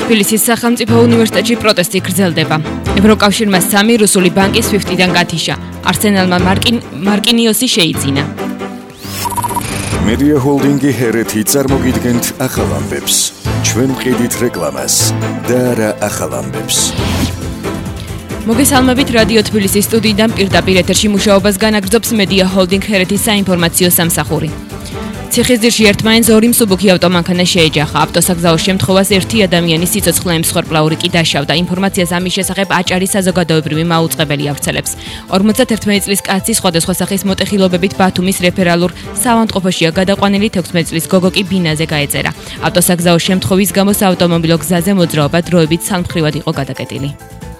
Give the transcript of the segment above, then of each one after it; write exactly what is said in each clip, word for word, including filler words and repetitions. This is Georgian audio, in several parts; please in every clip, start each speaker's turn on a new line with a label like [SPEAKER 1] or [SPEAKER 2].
[SPEAKER 1] თბილისის სახელმწიფო უნივერსიტეტში პროტესტი გრძელდება. ევროკავშირმა სამი რუსული ბანკის სვიფტიდან გათიშა. არსენალმა მარკინიოსი შეიძინა.
[SPEAKER 2] Media Holding-ი ჰერეთი წარმოგიდგენთ ახალ ამბებს. ჩვენ ვყიდით რეკლამას და რა ახალ ამბებს.
[SPEAKER 1] მოგესალმებით რადიო თბილისის სტუდიიდან პირდაპირ ეთერში მუშაობას განაგრძობს Media Holding ჰერეთის საინფორმაციო სამსახური. ციხისძირში ერთმანეთს ორი მსუბუქი ავტომანქანა შეეჯახა. ავტოსაგზაო შემთხვევას ერთი ადამიანის სიცოცხლე მსხვერპლაური კი დაშავდა. ინფორმაციას ამის შესახებ აჭარის საზოგადოებრივი მაუწყებელი ავრცელებს. ორმოცდაერთმეტი წლის კაცი სხვადასხვა სახის მოტეხილობებით ბათუმის რეფერალურ საავადმყოფოშია გადაყვანილი, თექვსმეტი წლის გოგო კი ბინაზე გაეწერა. ავტოსაგზაო შემთხვევის გამო საავტომობილო გზაზე მოძრაობა დროებით სამმხრივად იყო გადაკეტილი.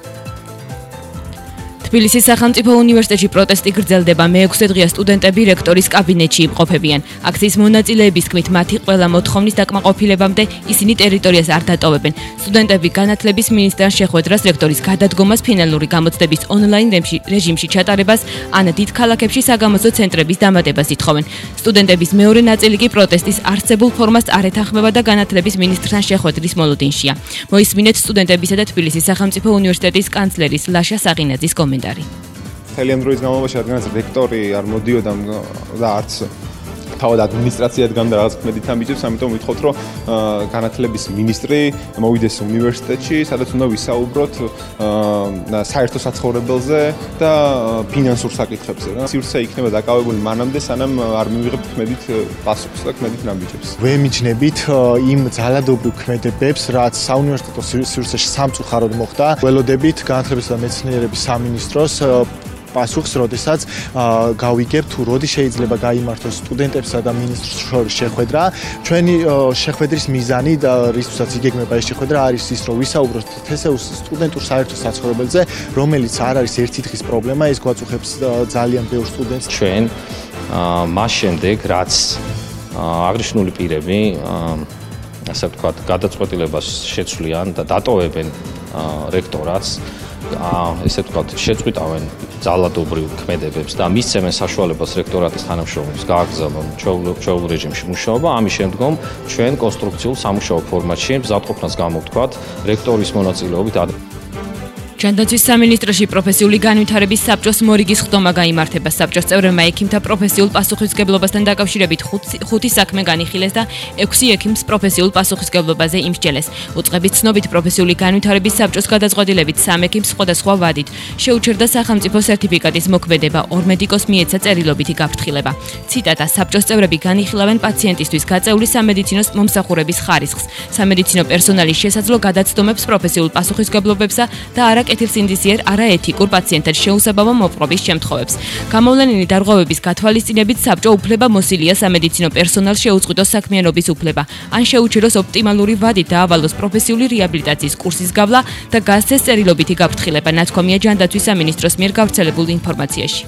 [SPEAKER 1] თბილისის სახელმწიფო უნივერსიტეტში პროტესტი გრძელდება. მეექვსე დღეა სტუდენტები რექტორის კაბინეტში იმყოფებიან. აქციის მონაწილეების თქმით, მათი ყველა მოთხოვნის დაკმაყოფილებამდე ისინი ტერიტორიას არ დატოვებენ. სტუდენტები განათლების მინისტრთან შეხვედრას, რექტორის გადადგომას, ფინალური გამოცდების ონლაინ რეჟიმში ჩატარებას, ან დიდ ქალაქებში საგამოცდო ცენტრების დამატებას ითხოვენ. სტუდენტების მეორე ნაწილი კი პროტესტის არსებულ ფორმას არ ეთანხმება და განათლების მინისტრთან შეხვედრის მოლოდინშია. მოისმინეთ სტუდენტებისა და თბილისის სახელმწიფო უნივერსიტეტის კანცლერის ლაშა საღინაძის კომენტარი.
[SPEAKER 3] მთელი ამ დროის განმავლობაში რადგანაც რექტორი არ მოდიოდა და არც თავად ადმინისტრაცია დგამდა რაღაც ქმედით ამბიჯებს, ამიტომ ვითხოვთ, რომ განათლების მინისტრი მოვიდეს უნივერსიტეტში, სადაც უნდა ვისაუბროთ საერთო საცხოვრებელზე და ფინანსურ საკითხებზე. სივრცე იქნება დაკავებული მანამდე, სანამ არ მივიღებთ ქმედით პასუხს და ქმედით ამბიჯებს.
[SPEAKER 4] ვემიჯნებით იმ ძალადობრივ ქმედებებს, რაც საუნივერსიტეტო სივრცეში სამწუხაროდ მოხდა. ველოდებით განათლებისა და მეცნიერების სამინისტროს პასუხს, როდესაც გავიგებ თუ როდი შეიძლება გაიმართოს სტუდენტებსა და მინისტრს შორის შეხვედრა. ჩვენი შეხვედრის მიზანი და რისთვისაც იგეგმება ეს შეხვედრა არის ის, რომ ვისაუბროთ თესეუს სტუდენტურ საერთო საცხოვრებელზე, რომელიც არ არის ერთი დღის პრობლემა, ეს გვაწუხებს ძალიან ბევრ სტუდენტს.
[SPEAKER 5] ჩვენ მას შემდეგ, რაც აღნიშნული პირები, ასე ვთქვათ, გადაწყვეტილებას შეცვლიან და დატოვებენ რექტორატს, ესე ვთქვათ, შეწყვიტავენ ძალადობრივ ქმედებებს და მისცემენ საშუალებას რექტორატის თანამშრომლებს გააგრძელონ ჩვეულებრივ რეჟიმში მუშაობა. ამის შემდგომ ჩვენ კონსტრუქციულ სამუშაო ფორმატში მზადყოფნას გამოვთქვათ რექტორის მონაწილეობით.
[SPEAKER 1] ჯანდაცვის სამინისტროში პროფესიული განვითარების საბჭოს მორიგის ხდომა გაიმართება. საბჭოს წევრებმა ექიმთა პროფესიულ პასუხისმგებლობასთან დაკავშირებით ხუთი საქმე განიხილეს და ექვსი ექიმს პროფესიულ პასუხისმგებლობაზე იმსჯელეს. უწყების ცნობით პროფესიული განვითარების საბჭოს გადაწყვეტილებით სამ ექიმს სხვადასხვა ვადით შეუჩერდა სახელმწიფო სერტიფიკატის მოქმედება, ორ მედიკოს მიეცა წერილობითი გაფრთხილება. ციტატა: საბჭოს წევრები განიხილავენ პაციენტისთვის გაწეული სამედიცინო მომსახურების ხარისხს, სამედიცინო პერსონალის შესაძლო გადაცდომებს პროფესიულ პასუხისმგებლობებსა და არა კეთილსინდისიერ არაეთიკურ პაციენტად შეუსაბამო მოპყრობის შემთხვევებს. გამოვლენილი დარღვევების გათვალისწინებით საბჭო უფლება მოსილია სამედიცინო პერსონალს შეუწყვიტოს საქმიანობის უფლება, ან შეუჩეროს ოპტიმალური ვადით დაავალოს პროფესიული რეაბილიტაციის კურსის გავლა და გასცეს წერილობითი გაფრთხილება, ნათქვამია ჯანდაცვის სამინისტროს მიერ გავრცელებულ ინფორმაციაში.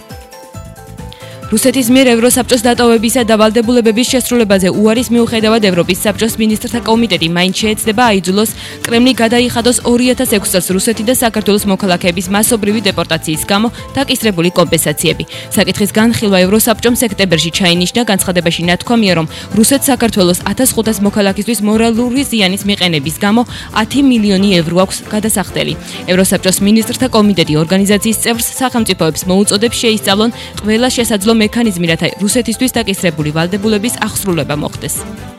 [SPEAKER 1] რუსეთის მიერ ევროსაბჭოს დატოვებისა და ვალდებულებების შესრულებაზე უარის მიუხედავად ევროპის საბჭოს მინისტრთა კომიტეტი მაინც შეეცდება აიძულოს კრემლი გადაიხადოს ორი ათას ექვსი წელს რუსეთი და საქართველოს მოქალაქეების მასობრივი დეპორტაციის გამო დაკისრებული კომპენსაციები. საკითხის განხილვა ევროსაბჭომ სექტემბერში ჩაინიშნა. განცხადებაში ნათქვამია, რომ რუსეთს საქართველოს ათას ხუთას მოქალაქისთვის მორალური ზიანის მიყენების გამო ათი მილიონი ევრო აქვს გადასახდელი. ევროსაბჭოს მინისტრთა კომიტეტი ორგანიზაციის წევრს სახელმწიფოებს მოუწოდებს შეისწავლონ ყველა შესაძლო მექანიზმი, რათა რუსეთისთვის დაკისრებული ვალდებულების აღსრულება მოხდეს.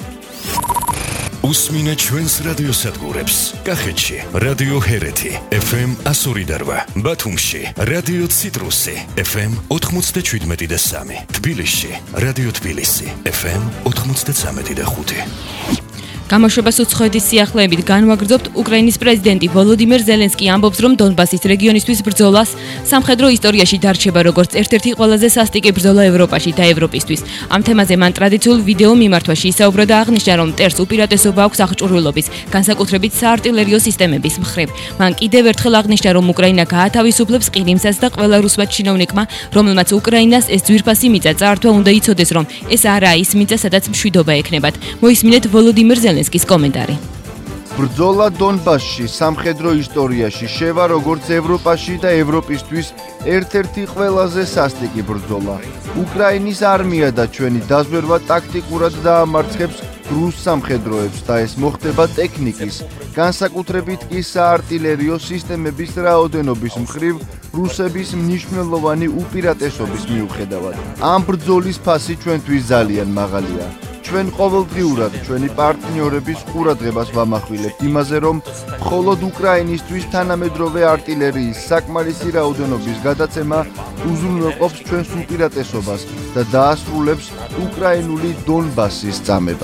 [SPEAKER 2] უსმინეთ ჩვენს რადიო სადგურებს. კახეთში რადიო ჰერეთი ეფ ემ εκατო ორი და რვა, ბათუმში რადიო ციტრუსი ეფ ემ ოთხმოცდაშვიდმეტი და სამი, თბილისში რადიო თბილისი ეფ ემ ოთხმოცდაცამეტი და ხუთი.
[SPEAKER 1] გამოშვებას უცხოეთის სიახლეებით განვაგრძობთ. უკრაინის პრეზიდენტი ვოლოდიმირ ზელენსკი ამბობს, რომ დონბასის რეგიონისთვის ბრძოლას სამხედრო ისტორიაში დარჩება როგორც ერთ-ერთი ყველაზე სასტიკი ბრძოლა ევროპაში და ევროპისთვის. ამ თემაზე მან ტრადიციულ ვიდეო მიმართვაში ისაუბრა და აღნიშნა, რომ მტერს უპირატესობა აქვს აღჭურვილობის, განსაკუთრებით საარტილერიო სისტემების მხრივ. მან კიდევ ერთხელ აღნიშნა, რომ უკრაინა გაათავისუფლებს ყირიმსაც და ყველა რუსმა ჩინოვნიკმა, რომელმაც უკრაინას ეს ძვირფასი მიწა წაართვა, უნდა იცოდეს, რომ ეს არაა ის მიწა, სადაც მშვიდობა ექნებათ. მოისმინეთ ვოლოდიმირ ზელენსკის კომენტარი.
[SPEAKER 6] ბრძოლა დონბასში სამხედრო ისტორიაში შევა როგორც ევროპაში და ევროპისთვის ერთ-ერთი ყველაზე სასტიკი ბრძოლა. უკრაინის არმია და ჩვენი დაზვერვა ტაქტიკურად დაამარცხებს რუს სამხედროებს და ეს მოხდება ტექნიკის, განსაკუთრებით კი საარტილერიო სისტემების რაოდენობის მხრივ რუსების მნიშვნელოვანი უპირატესობის მიუხედავად. ამ ბრძოლის ფასი ჩვენთვის ძალიან მაღალია. ჩვენ ყოველდღიურად ჩვენი პარტნიორების ყურადღებას ვამახვილებთ იმაზე, რომ მხოლოდ უკრაინისთვის თანამედროვე არტილერიის საკმარისი რაოდენობის გადაცემა უზრუნველყოფს ჩვენს უპირატესობას და დაასრულებს უკრაინული დონბასის წამება.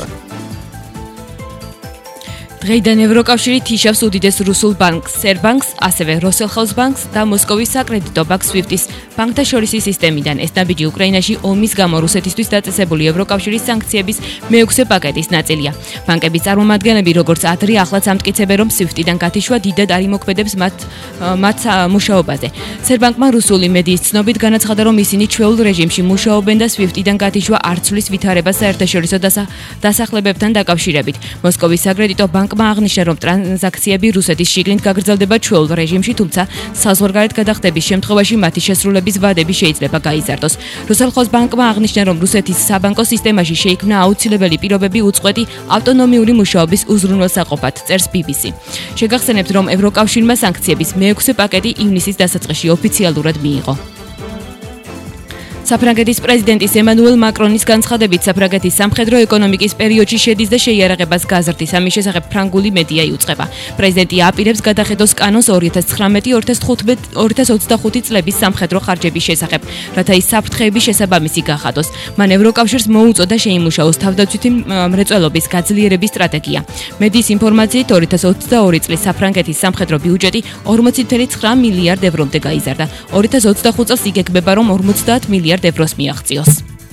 [SPEAKER 1] დღეიდან ევროკავშირი თიშავს უდიდეს რუსულ ბანკს სერბანკს, ასევე როსელხაუს ბანკს და მოსკოვის საკრედიტო ბანკ სვიფტის ბანკთა შორისი სისტემიდან. ეს ნაბიჯი უკრაინაში ომის გამო რუსეთისთვის დაწესებული ევროკავშირის სანქციების მეექვსე პაკეტის ნაწილია. ბანკების წარმომადგენლები როგორც ადრე ახლაც ამტკიცებენ, რომ სვიფტიდან გათიშვა დიდად არ იმოქმედებს მათ მათ მუშაობაზე. სერბანკმა რუსული მედიის ცნობით განაცხადა, რომ ისინი ჩვეულ რეჟიმში მუშაობენ და სვიფტიდან გათიშვა არ ცვლის ვითარებას საერთაშორისო დასახლებებთან დაკავშირებით. მოსკოვის საკრედიტო ბანკმა აღნიშნა, რომ ტრანზაქციები რუსეთის შიგნით გაგრძელდება ჩვეულ რეჟიმში, თუმცა საზღვარგარეთ გადახდების შემთხვევაში მათი შესრულების ვადები შეიძლება გაიზარდოს. რუსელხოს ბანკმა აღნიშნა, რომ რუსეთის საბანკო სისტემაში შეიქმნა აუცილებელი პირობები უწყვეტი ავტონომიური მუშაობის უზრუნველსაყოფად, წერს ბი ბი სი. შეგახსენებთ, რომ ევროკავშირმა სანქციების მეექვსე პაკეტი ივნისის დასაწყისში ოფიციალურად მიიღო. საფრანგეთის პრეზიდენტის ემანუელ მაკრონის განცხადებით, საფრანგეთის სამხედრო ეკონომიკის პერიოდში შედის და შეიარაღებას გაზრდის. ამის შესახებ ფრანგული მედია იუწყება. პრეზიდენტი აპირებს გადახედოს კანონს ორი ათას ცხრამეტი ორი ათას ოცდახუთი წლების სამხედრო ხარჯების შესახებ, რათა ის საფრთხეების შესაბამისი გახადოს. მან ევროკავშირს მოუწოდა შეიმუშაოს თავდაცვითი მრეწველობის გაძლიერების სტრატეგია. მედიის ინფორმაციით ორი ათას ოცდაორი წლის საფრანგეთის სამხედრო ბიუჯეტი ორმოცი წუთი ცხრა მილიარდ ევრომდე გაიზარდა. ორი ათას ოცდახუთ წელს იგეგმება, რომ ორმოცდაათ მილიარდ ევროს მიაღწიოს.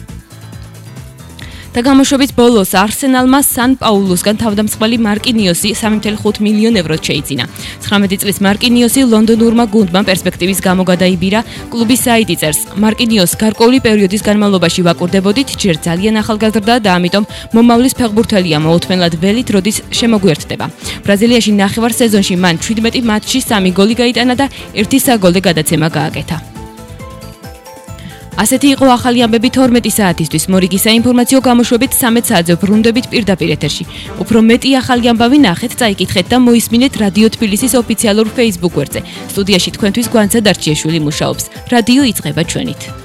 [SPEAKER 1] და გამოშვების ბოლოს არსენალმა სან-პაულუსგან თავდამსხმელი მარკინიოსი სამი წუთი ხუთ მილიონ ევროს შეიძინა. ცხრამეტი წლის მარკინიოსი ლონდონურმა გუნდმა პერსპექტივის გამო გადაიბირა. კლუბის საიტი წერს, მარკინიოს გარკვეული პერიოდის განმავლობაში ვაკურდებოდით, ჯერ ძალიან ახალგაზრდაა და ამიტომ მომავლის ფეხბურთელია, მოუთმენლად ველით როდის შემოგვიერთდება. ბრაზილიაში ნახევარ სეზონში მან შვიდმეტი მატჩში სამი გოლი გაიტანა და ერთი საგოლე გადაცემა გააკეთა. ასეთი იყო ახალი ამბები თორმეტი საათისთვის. მორიგი საინფორმაციო გამოშვებით სამეც საათზე ბრუნდებით პირდაპირ ეთერში. უფრო მეტი ახალი ამბავი ნახეთ, წაიკითხეთ და მოისმინეთ რადიო თბილისის ოფიციალურ Facebook გვერდზე. სტუდიაში თქვენთვის გვანცა დარჩიაშვილი მუშაობს. რადიო იწყება ჩვენით.